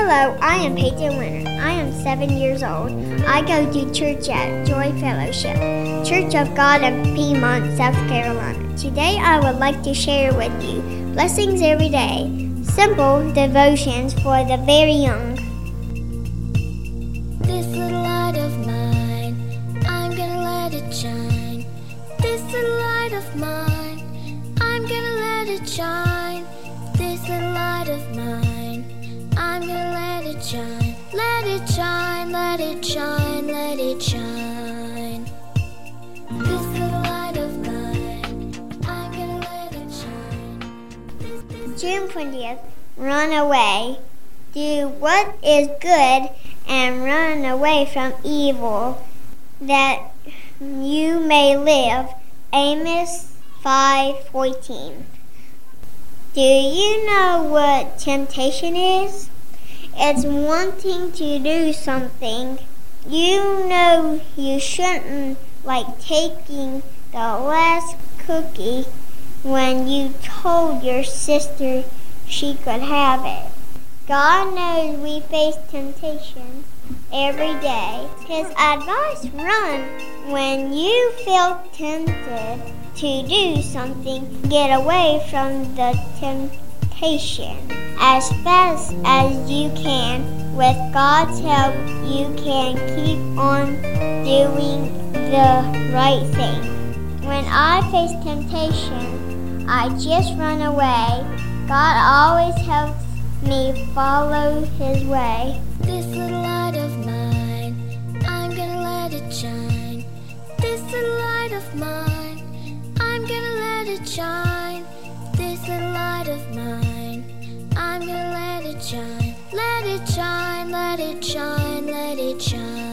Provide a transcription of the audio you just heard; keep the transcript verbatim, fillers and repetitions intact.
Hello, I am Peyton Winter. I am seven years old. I go to church at Joy Fellowship, Church of God of Piedmont, South Carolina. Today I would like to share with you blessings every day, simple devotions for the very young. This little light of mine, I'm gonna let it shine. This little light of mine, I'm gonna let it shine. This little light of mine, I'm gonna let it shine. Let it shine, let it shine, let it shine. This little light of mine, I'm gonna let it shine. This, this June twentieth, run away. Do what is good and run away from evil, that you may live. Amos five fourteen. Do you know what temptation is? It's wanting to do something you know you shouldn't, like taking the last cookie when you told your sister she could have it. God knows we face temptation every day. His advice: run when you feel tempted to do something. Get away from the temptation as fast as you can. With God's help, you can keep on doing the right thing. When I face temptation, I just run away. God always helps me follow His way. This little light of mine, I'm gonna let it shine. This little light of mine, I'm gonna let it shine. This little light of mine, I'm gonna let it shine. Let it shine, let it shine, let it shine.